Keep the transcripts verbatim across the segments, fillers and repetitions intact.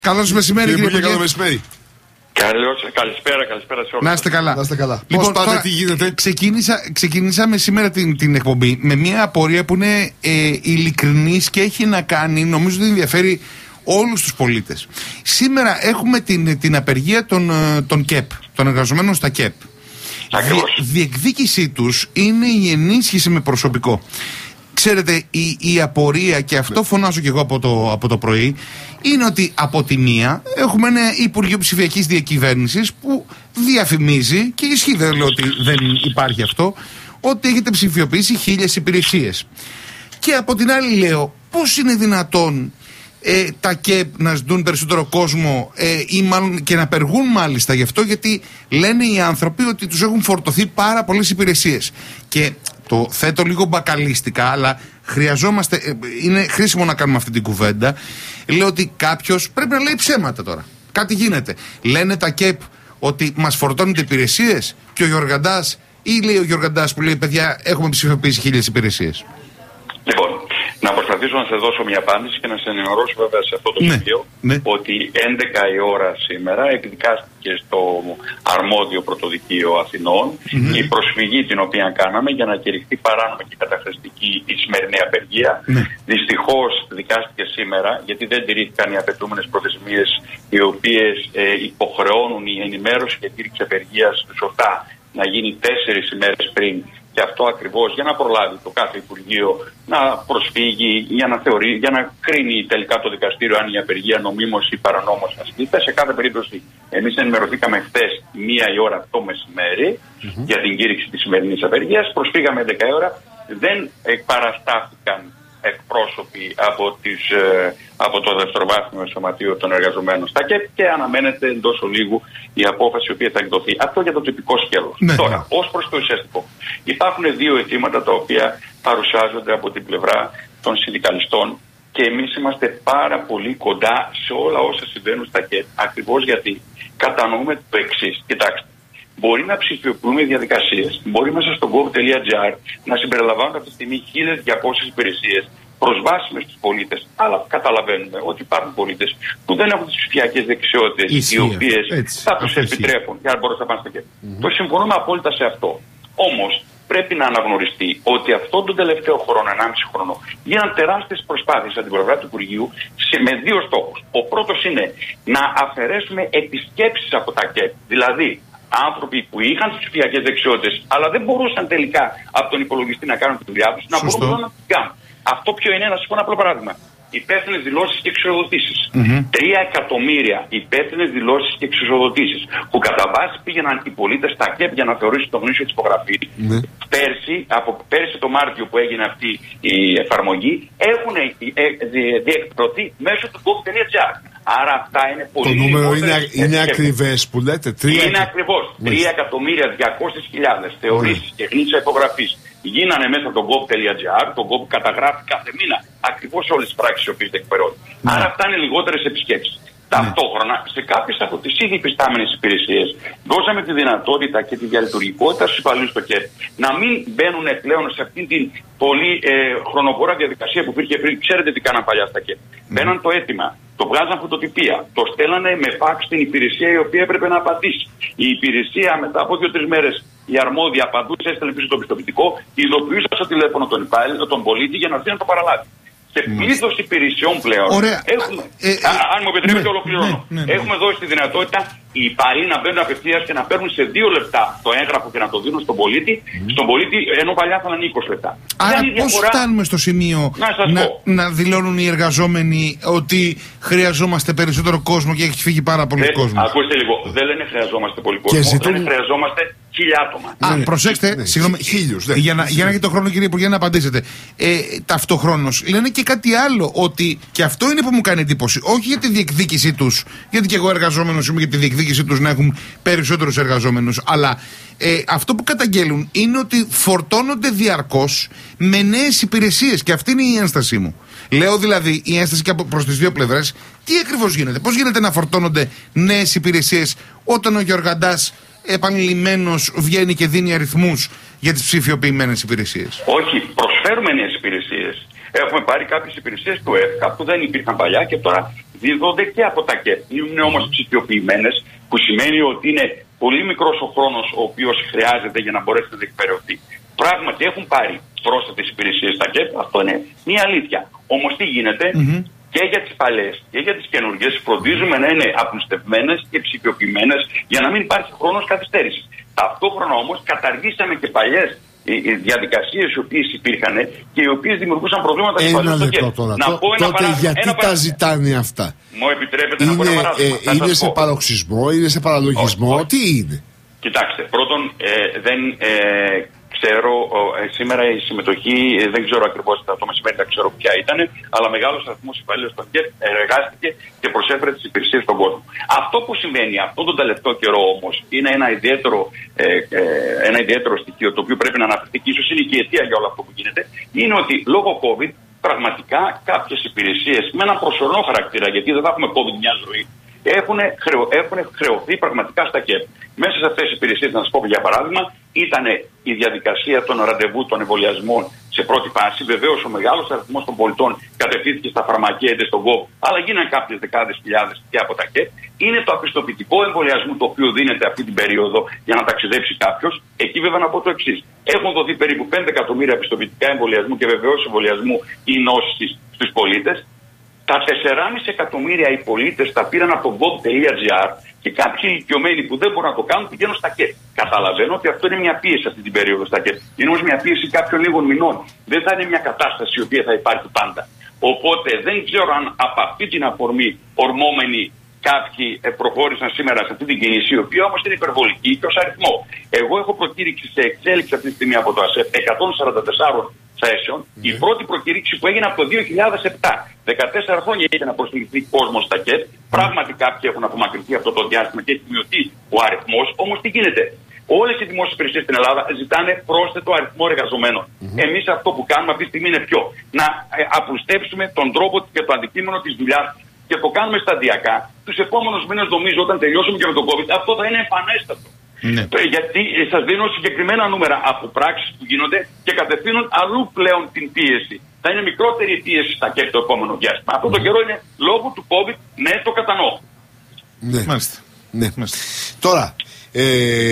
Καλώς μεσημέρι, κύριε Υπουργέ. Καλό μεσημέρι. Καλώς, καλησπέρα, καλησπέρα σε όλους. Να είστε καλά. Να είστε καλά. Λοιπόν, πώς πάτε, τώρα, τι γίνεται? Ξεκίνησα, ξεκινήσαμε σήμερα την, την εκπομπή με μια απορία που είναι ε, ειλικρινής και έχει να κάνει, νομίζω ότι ενδιαφέρει όλους τους πολίτες. Σήμερα έχουμε την, την απεργία των, των ΚΕΠ, των εργαζομένων στα ΚΕΠ. Ακριβώς. Δι, διεκδίκησή τους είναι η ενίσχυση με προσωπικό. Ξέρετε, η, η απορία, και αυτό φωνάζω και εγώ από το, από το πρωί, είναι ότι από τη μία έχουμε ένα Υπουργείο Ψηφιακής Διακυβέρνησης που διαφημίζει, και ισχύει, δεν λέω ότι δεν υπάρχει αυτό, ότι έχετε ψηφιοποιήσει χίλιες υπηρεσίες. Και από την άλλη λέω, πώς είναι δυνατόν ε, τα ΚΕΠ να ζητούν περισσότερο κόσμο ε, ή μάλλον και να απεργούν μάλιστα γι' αυτό, γιατί λένε οι άνθρωποι ότι τους έχουν φορτωθεί πάρα πολλές υπηρεσίες. Και το θέτω λίγο μπακαλίστικα, αλλά χρειαζόμαστε, ε, είναι χρήσιμο να κάνουμε αυτή την κουβέντα. Λέω ότι κάποιος πρέπει να λέει ψέματα τώρα. Κάτι γίνεται. Λένε τα ΚΕΠ ότι μας φορτώνετε υπηρεσίες, και ο Γιωργαντάς, ή λέει ο Γιωργαντάς που λέει, παιδιά, έχουμε ψηφιοποιήσει χίλιες υπηρεσίες. Λοιπόν, να προσπαθήσω να σε δώσω μια απάντηση και να σε ενημερώσω βέβαια σε αυτό το ναι, σημείο ναι. ότι έντεκα η ώρα σήμερα εκδικάστηκε στο αρμόδιο πρωτοδικείο Αθηνών mm-hmm. η προσφυγή την οποία κάναμε για να κηρυχθεί παράνομη και καταχρηστική η σημερινή απεργία. Ναι. Δυστυχώς δικάστηκε σήμερα, γιατί δεν τηρήθηκαν οι απαιτούμενες προθεσμίες οι οποίες ε, υποχρεώνουν η ενημέρωση και κήρυξη απεργίας σωστά να γίνει τέσσερις ημέρες πριν. Και αυτό ακριβώς για να προλάβει το κάθε Υπουργείο να προσφύγει, για να θεωρεί, για να κρίνει τελικά το δικαστήριο αν η απεργία νομίμως ή παρανόμως ασκείται. Σε κάθε περίπτωση, εμείς ενημερωθήκαμε χθες μία η ώρα το μεσημέρι mm-hmm. για την κήρυξη της σημερινής απεργίας. Προσφύγαμε έντεκα η ώρα, δεν παραστάθηκαν εκπρόσωποι από, τις, ε, από το δευτεροβάθμιο σωματείο των εργαζομένων στα ΚΕΠ και αναμένεται εντός ολίγου η απόφαση η οποία θα εκδοθεί. Αυτό για το τυπικό σκέλος. Ναι. Τώρα, ως προς το ουσιαστικό, υπάρχουν δύο αιτήματα τα οποία παρουσιάζονται από την πλευρά των συνδικαλιστών και εμείς είμαστε πάρα πολύ κοντά σε όλα όσα συμβαίνουν στα ΚΕΠ, ακριβώς γιατί κατανοούμε το εξής. Κοιτάξτε. Μπορεί να ψηφιοποιούμε διαδικασίες, μπορεί μέσα στο gov.gr να συμπεριλαμβάνουν αυτή τη στιγμή χίλιες διακόσιες υπηρεσίες προσβάσιμες στους πολίτες. Αλλά καταλαβαίνουμε ότι υπάρχουν πολίτες που δεν έχουν τις ψηφιακές δεξιότητες, οι οποίες έτσι, θα τους επιτρέπουν για να μπορούν να πάνε στο ΚΕΠ. Mm-hmm. Το συμφωνούμε απόλυτα σε αυτό. Όμως πρέπει να αναγνωριστεί ότι αυτόν τον τελευταίο χρόνο, ενάμιση χρόνο, γίνανε τεράστιες προσπάθειες από την πλευρά του Υπουργείου με δύο στόχους. Ο πρώτος είναι να αφαιρέσουμε επισκέψεις από τα ΚΕΠ. Δηλαδή, άνθρωποι που είχαν τις ψηφιακές δεξιότητες, αλλά δεν μπορούσαν τελικά από τον υπολογιστή να κάνουν τη δουλειά τους, να μπορούν να την κάνουν. Αυτό ποιο είναι, να σας πω ένα απλό παράδειγμα. Υπεύθυνες δηλώσεις και εξουσιοδοτήσεις. Mm-hmm. Τρία εκατομμύρια υπεύθυνες δηλώσεις και εξουσιοδοτήσεις που κατά βάση πήγαιναν οι πολίτες στα ΚΕΠ για να θεωρήσουν το γνήσιο της υπογραφή. Mm-hmm. Πέρσι, από πέρσι το Μάρτιο που έγινε αυτή η εφαρμογή, έχουν διεκπληρωθεί μέσω του gov.gr. Άρα αυτά είναι πολύ. Το νούμερο είναι, είναι ακριβές που λέτε. τρία... Είναι ακριβώς. τρία εκατομμύρια διακόσιες χιλιάδες θεωρήσεις mm. και γνήσια υπογραφής γίνανε μέσα από το gov.gr. Το gov καταγράφει κάθε μήνα ακριβώς όλες τις πράξεις οι οποίες διεκπαιρώνουν. Mm. Άρα αυτά είναι λιγότερες επισκέψεις. Mm. Ταυτόχρονα σε κάποιες από τις ήδη υφιστάμενες υπηρεσίες δώσαμε τη δυνατότητα και τη διαλειτουργικότητα στους υπαλλήλους στο ΚΕΠ να μην μπαίνουν πλέον σε αυτήν την πολύ ε, χρονοβόρα διαδικασία που υπήρχε πριν. Ξέρετε τι κάναν παλιά στα ΚΕΠ. Mm. Μπαίναν το αίτημα, το βγάζαν φωτοτυπία, το στέλνανε με φάξ στην υπηρεσία η οποία έπρεπε να απαντήσει. Η υπηρεσία μετά από δύο-τρεις μέρες η αρμόδια απαντούσε, έστελνε πίσω το πιστοποιητικό, ειδοποιούσε στο τηλέφωνο τον υπάλληλο, τον πολίτη για να έρθει να το παραλάβει. Σε πλήθος υπηρεσιών πλέον έχουμε, ε, ε, α, αν μου επιτρέπετε, ναι, ολοκληρώνω. Ναι, ναι, ναι. Έχουμε δώσει τη δυνατότητα οι υπάλληλοι να μπαίνουν απευθείας και να παίρνουν σε δύο λεπτά το έγγραφο και να το δίνουν στον πολίτη, mm. στον πολίτη ενώ παλιά θα είναι είκοσι λεπτά. Άρα πώς φτάνουμε στο σημείο να, να, να δηλώνουν οι εργαζόμενοι ότι χρειαζόμαστε περισσότερο κόσμο και έχει φύγει πάρα πολύ κόσμο? Ακούστε λίγο, δεν λένε χρειαζόμαστε πολύ κόσμο, ζητούν... λένε χρειαζόμαστε χίλια άτομα. Α, ναι, προσέξτε, ναι, συγγνώμη, χίλιους, ναι. για, να, για να έχετε το χρόνο, κύριε Υπουργέ, να απαντήσετε. Ε, ταυτοχρόνως λένε και κάτι άλλο, ότι και αυτό είναι που μου κάνει εντύπωση, όχι για τη διεκδίκησή τους, γιατί και εγώ εργαζόμενος είμαι για τη διεκδίκησή τους να έχουν περισσότερους εργαζόμενους, αλλά ε, αυτό που καταγγέλουν είναι ότι φορτώνονται διαρκώς με νέες υπηρεσίες, και αυτή είναι η ένστασή μου. Λέω δηλαδή η ένσταση και προς τις δύο πλευρές. Τι ακριβώς γίνεται, πώς γίνεται να φορτώνονται νέες υπηρεσίες όταν ο Γιωργαντάς επανειλημμένος βγαίνει και δίνει αριθμούς για τις ψηφιοποιημένες υπηρεσίες? Όχι, προσφέρουμε νέες υπηρεσίες. Έχουμε πάρει κάποιες υπηρεσίες του ΕΦΚΑ που δεν υπήρχαν παλιά και τώρα δίδονται και από τα ΚΕΠ. Είναι όμως ψηφιοποιημένες, που σημαίνει ότι είναι πολύ μικρός ο χρόνος ο οποίος χρειάζεται για να μπορέσει να διεκπαιρεωθεί. Πράγματι έχουν πάρει πρόσθετες υπηρεσίες στα ΚΕΠ, αυτό είναι μια αλήθεια. Όμως τι γίνεται, mm-hmm. και για τις παλαιές και για τις καινούργιες φροντίζουμε να είναι απλουστευμένες και ψηφιοποιημένες για να μην υπάρχει χρόνος καθυστέρησης. Ταυτόχρονα όμως καταργήσαμε και παλιές οι διαδικασίες οι οποίες υπήρχαν και οι οποίες δημιουργούσαν προβλήματα στην παλαιές. Ένα λεπτό τώρα. Να πω ένα τότε γιατί ένα τα ζητάνε αυτά? Μου επιτρέπετε είναι, να πω ένα παράδειγμα. Ε, είναι σε παροξισμό, είναι σε παραλογισμό, όχι, όχι. Τι είναι? Κοιτάξτε, πρώτον ε, δεν ε, ξέρω, ε, σήμερα η συμμετοχή, ε, δεν ξέρω ακριβώς το μεσημέρι, δεν ξέρω ποια ήταν, αλλά μεγάλος αριθμός υπαλλήλων στον ΚΕΠ εργάστηκε και προσέφερε τις υπηρεσίες στον κόσμο. Αυτό που συμβαίνει αυτόν τον τελευταίο καιρό όμως είναι ένα ιδιαίτερο, ε, ε, ένα ιδιαίτερο στοιχείο το οποίο πρέπει να αναφερθεί και ίσως είναι και η αιτία για όλο αυτό που γίνεται, είναι ότι λόγω COVID πραγματικά κάποιες υπηρεσίες με ένα προσωρινό χαρακτήρα, γιατί δεν θα έχουμε COVID μια ζωή, έχουν, χρεω, έχουν χρεωθεί πραγματικά στα ΚΕΠ. Μέσα σε αυτές τις υπηρεσίες, να σας πω για παράδειγμα, ήταν η διαδικασία των ραντεβού των εμβολιασμών σε πρώτη φάση. Βεβαίως, ο μεγάλος αριθμός των πολιτών κατευθύνθηκε στα φαρμακεία είτε στον ΚΟΒ, αλλά γίνανε κάποιες δεκάδες χιλιάδες και από τα ΚΕΠ. Είναι το απιστοποιητικό εμβολιασμού το οποίο δίνεται αυτή την περίοδο για να ταξιδέψει κάποιος. Εκεί βέβαια να πω το εξής. Έχουν δοθεί περίπου πέντε εκατομμύρια πιστοποιητικά εμβολιασμού και βεβαίως εμβολιασμού ή νόσης στους πολίτες. Τα τέσσερα κόμμα πέντε εκατομμύρια οι πολίτες τα πήραν από το gov τελεία gr και κάποιοι ηλικιωμένοι που δεν μπορούν να το κάνουν πηγαίνουν στα ΚΕΠ. Καταλαβαίνω ότι αυτό είναι μια πίεση αυτή την περίοδο στα ΚΕΠ. Είναι όμως μια πίεση κάποιων λίγων μηνών. Δεν θα είναι μια κατάσταση η οποία θα υπάρχει πάντα. Οπότε δεν ξέρω αν από αυτή την αφορμή ορμόμενοι κάποιοι προχώρησαν σήμερα σε αυτή την κίνηση, η οποία όμως είναι υπερβολική και ως αριθμό. Εγώ έχω προκήρυξη σε εξέλιξη αυτή τη στιγμή από το ΑΣΕΠ εκατόν σαράντα τέσσερα θέσεων. Mm-hmm. Η πρώτη προκήρυξη που έγινε από το δύο χιλιάδες επτά. δεκατέσσερα χρόνια είχε να προσληφθεί κόσμο στα ΚΕΠ. Mm-hmm. Πράγματι κάποιοι έχουν απομακρυνθεί αυτό το διάστημα και έχει μειωθεί ο αριθμός. Όμως τι γίνεται? Όλες οι δημόσιες υπηρεσίες στην Ελλάδα ζητάνε πρόσθετο αριθμό εργαζομένων. Mm-hmm. Εμείς αυτό που κάνουμε αυτή τη στιγμή είναι ποιο? Να ε, απλουστεύσουμε τον τρόπο και το αντικείμενο της δουλειάς και το κάνουμε σταδιακά. Τους επόμενους μήνες, νομίζω, όταν τελειώσουμε και με τον COVID, αυτό θα είναι εμφανέστατο. Ναι. Γιατί σας δίνω συγκεκριμένα νούμερα από πράξεις που γίνονται και κατευθύνουν αλλού πλέον την πίεση. Θα είναι μικρότερη η πίεση στα ΚΕΠ το επόμενο διάστημα. Αυτό το καιρό είναι λόγω του COVID, ναι, το κατανοώ. Ναι, μάλιστα. Ναι. Μάλιστα. Τώρα, ε,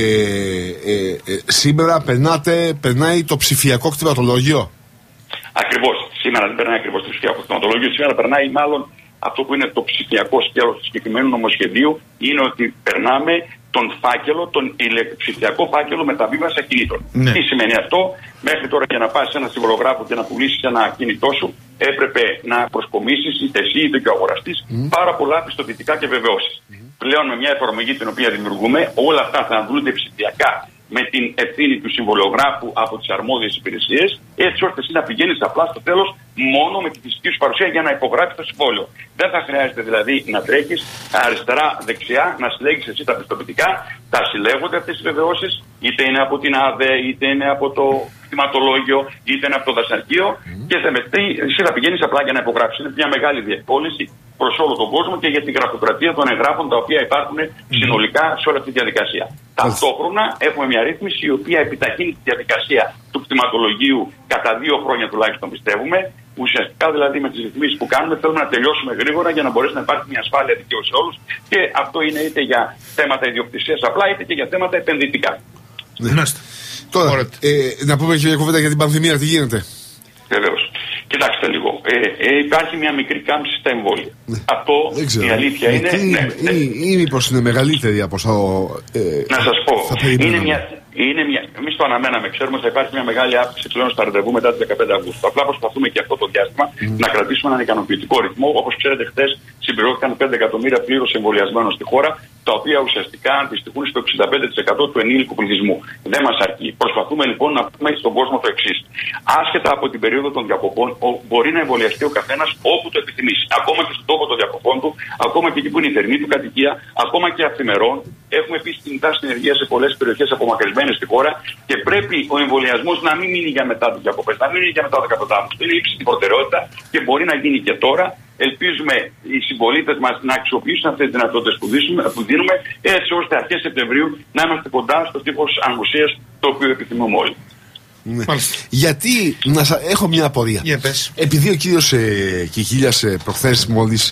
ε, ε, σήμερα περνάτε, περνάει το ψηφιακό κτηματολόγιο. Ακριβώς. Σήμερα δεν περνάει ακριβώς το ψηφιακό κτηματολόγιο. Σήμερα περνάει μάλλον αυτό που είναι το ψηφιακό σκέλος του συγκεκριμένου νομοσχεδίου, είναι ότι περνάμε τον φάκελο, τον ψηφιακό φάκελο μεταβίβασης ακινήτων. Ναι. Τι σημαίνει αυτό? Μέχρι τώρα για να πας σε ένα συμβολογράφο και να πουλήσεις ένα ακίνητό σου, έπρεπε να προσκομίσεις είτε εσύ είτε και ο αγοραστής mm. πάρα πολλά πιστοποιητικά και βεβαιώσεις. Mm. Πλέον με μια εφαρμογή την οποία δημιουργούμε, όλα αυτά θα αντλούνται ψηφιακά με την ευθύνη του συμβολογράφου από τις αρμόδιες υπηρεσίες, έτσι ώστε εσύ να πηγαίνεις απλά στο τέλος μόνο με τη φυσική σου παρουσία για να υπογράψεις το συμβόλαιο. Δεν θα χρειάζεται δηλαδή να τρέχεις αριστερά-δεξιά, να συλλέγεις εσύ τα πιστοποιητικά, τα συλλέγονται αυτές οι βεβαιώσεις, είτε είναι από την ΑΔΕ, είτε είναι από το κτηματολόγιο, είτε είναι από το δασαρχείο, mm. και θα μεστεί, εσύ θα πηγαίνεις απλά για να υπογράψεις. Είναι μια μεγάλη διευκόλυνση προς όλο τον κόσμο και για την γραφειοκρατία των εγγράφων τα οποία υπάρχουν mm. συνολικά σε όλη αυτή τη διαδικασία. Mm. Ταυτόχρονα έχουμε μια ρύθμιση η οποία επιταχύνει τη διαδικασία του κτηματολογίου κατά δύο χρόνια τουλάχιστον, πιστεύουμε. Ουσιαστικά δηλαδή με τις ρυθμίσεις που κάνουμε θέλουμε να τελειώσουμε γρήγορα για να μπορέσει να υπάρχει μια ασφάλεια δικαίου σε όλους, και αυτό είναι είτε για θέματα ιδιοκτησίας απλά είτε και για θέματα επενδυτικά. Ναι. Τώρα, ε, να πούμε και μια κουβέντα για την πανδημία, τι γίνεται? Βεβαίως. Κοιτάξτε λίγο. Ε, ε, υπάρχει μια μικρή κάμψη στα εμβόλια. Ναι. Αυτό η αλήθεια ε, είναι. Ή, ναι, ναι. ή, ή μήπως είναι μεγαλύτερη από όσο. Ε, να σας πω. Είναι μια, είναι μια, εμείς το αναμέναμε. Ξέρουμε ότι θα υπάρχει μια μεγάλη αύξηση πλέον στα ραντεβού μετά τις δεκαπέντε Αυγούστου. Απλά προσπαθούμε και αυτό το διάστημα mm. να κρατήσουμε έναν ικανοποιητικό ρυθμό. Όπως ξέρετε, χθες συμπληρώθηκαν πέντε εκατομμύρια πλήρως εμβολιασμένων στη χώρα, τα οποία ουσιαστικά αντιστοιχούν στο εξήντα πέντε τοις εκατό του ενήλικου πληθυσμού. Δεν μας αρκεί. Προσπαθούμε λοιπόν να πούμε στον κόσμο το εξής. Άσχετα από την περίοδο των διακοπών, μπορεί να εμβολιαστεί ο καθένας όπου το επιθυμήσει. Ακόμα και στον τόπο των διακοπών του, ακόμα και εκεί που είναι η θερμή του κατοικία, ακόμα και αυθημερών. Έχουμε επίσης την τάση συνεργεία σε πολλές περιοχές απομακρυσμένες στη χώρα και πρέπει ο εμβολιασμός να μην μείνει για μετά τις διακοπές, να μην μείνει για μετά το δεκαπέντε Αυγούστου. Είναι ύψιστη προτεραιότητα και μπορεί να γίνει και τώρα. Ελπίζουμε οι συμπολίτες μας να αξιοποιήσουν αυτές τις δυνατότητες που, που δίνουμε, έτσι ώστε αρχές Σεπτεμβρίου να είμαστε κοντά στο τύπος ανοσίας το οποίο επιθυμούμε όλοι. Ναι. Γιατί, να σα... έχω μια απορία. Yeah, Επειδή ο κύριος ε, Κιχίλιας ε, προχθές μόλις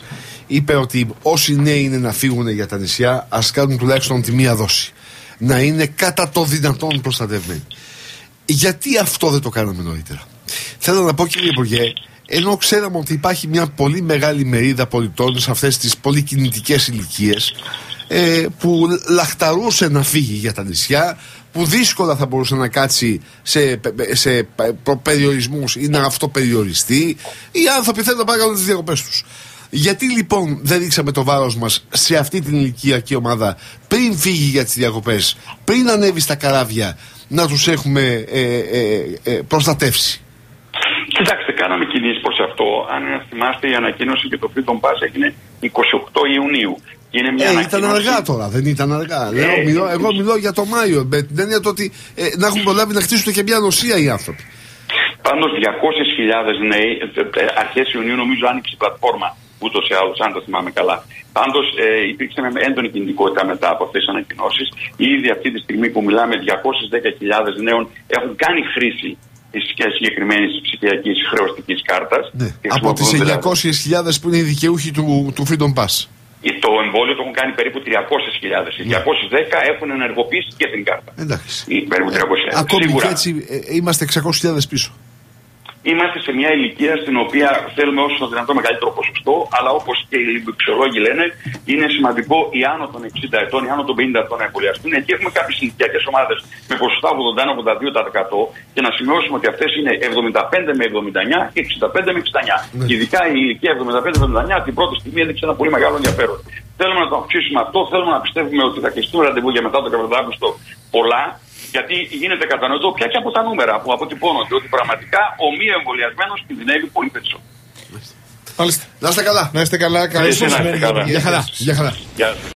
είπε ότι όσοι νέοι είναι να φύγουν για τα νησιά, ας κάνουν τουλάχιστον τη μία δόση. Να είναι κατά το δυνατόν προστατευμένοι. Γιατί αυτό δεν το κάναμε νωρίτερα? Θέλω να πω, κύριε Υπουργέ, ενώ ξέραμε ότι υπάρχει μια πολύ μεγάλη μερίδα πολιτών σε αυτές τις πολύ κινητικές ηλικίες, ε, που λαχταρούσε να φύγει για τα νησιά, που δύσκολα θα μπορούσε να κάτσει σε, σε περιορισμούς ή να αυτοπεριοριστεί, οι άνθρωποι θέλουν να πάνε να κάνουν τις διακοπές τους. Γιατί λοιπόν δεν ρίξαμε το βάρος μας σε αυτή την ηλικιακή ομάδα πριν φύγει για τις διακοπές, πριν ανέβει στα καράβια, να τους έχουμε ε, ε, ε, προστατεύσει? Κοιτάξτε, κάναμε κινήσεις προς αυτό. Αν θυμάστε, η ανακοίνωση και το Freedom Pass έγινε εικοστή ογδόη Ιουνίου. Είναι μια ε, ήταν αργά τώρα, δεν ήταν αργά. Ε, Λέω, μιλώ, εγώ μιλώ για το Μάιο. Με την έννοια ότι ε, να έχουν προλάβει να χτίσουν και μια νοσία οι άνθρωποι. Πάντως, διακόσιες χιλιάδες νέοι, αρχές Ιουνίου νομίζω άνοιξε η πλατφόρμα ούτως ή άλλως, αν το θυμάμαι καλά. Πάντως, ε, υπήρξε με έντονη κινητικότητα μετά από αυτές τις ανακοινώσεις. Ήδη αυτή τη στιγμή που μιλάμε, διακόσιες δέκα χιλιάδες νέων έχουν κάνει χρήση της συγκεκριμένης ψηφιακής χρεωστικής κάρτας. Ναι. Από τις εννιακόσιες χιλιάδες που είναι οι δικαιούχοι του, του Freedom Pass. Το εμβόλιο το έχουν κάνει περίπου τριακόσιες χιλιάδες. Οι διακόσιες δέκα έχουν ενεργοποιήσει και την κάρτα. Εντάξει. Περίπου τριακόσιες χιλιάδες. Ακόμη Σίγουρα. και έτσι ε, είμαστε εξακόσιες χιλιάδες πίσω. Είμαστε σε μια ηλικία στην οποία θέλουμε όσο το δυνατό μεγαλύτερο ποσοστό, αλλά όπως και οι ληξιολόγοι λένε, είναι σημαντικό οι άνω των εξήντα ετών, οι άνω των πενήντα ετών να εμβολιαστούν. Εκεί έχουμε κάποιες ηλικιακές ομάδες με ποσοστά ογδόντα ένα με ογδόντα δύο τοις εκατό και να σημειώσουμε ότι αυτές είναι εβδομήντα πέντε με εβδομήντα εννιά και εξήντα πέντε με εξήντα εννιά. Ναι. Ειδικά η ηλικία εβδομήντα πέντε με εβδομήντα εννιά την πρώτη στιγμή έδειξε ένα πολύ μεγάλο ενδιαφέρον. Θέλουμε να το αυξήσουμε αυτό, θέλουμε να πιστεύουμε ότι θα κλειστούν ραντεβού για μετά τον Καπραντά Αύγουστο πολλά. Γιατί γίνεται κατανοητό πια και από τα νούμερα που αποτυπώνονται ότι πραγματικά ο μη εμβολιασμένος κινδυνεύει πολύ περισσότερο. Να είστε καλά. Να είστε καλά. Καλώς ήρθατε. Γεια χαρά.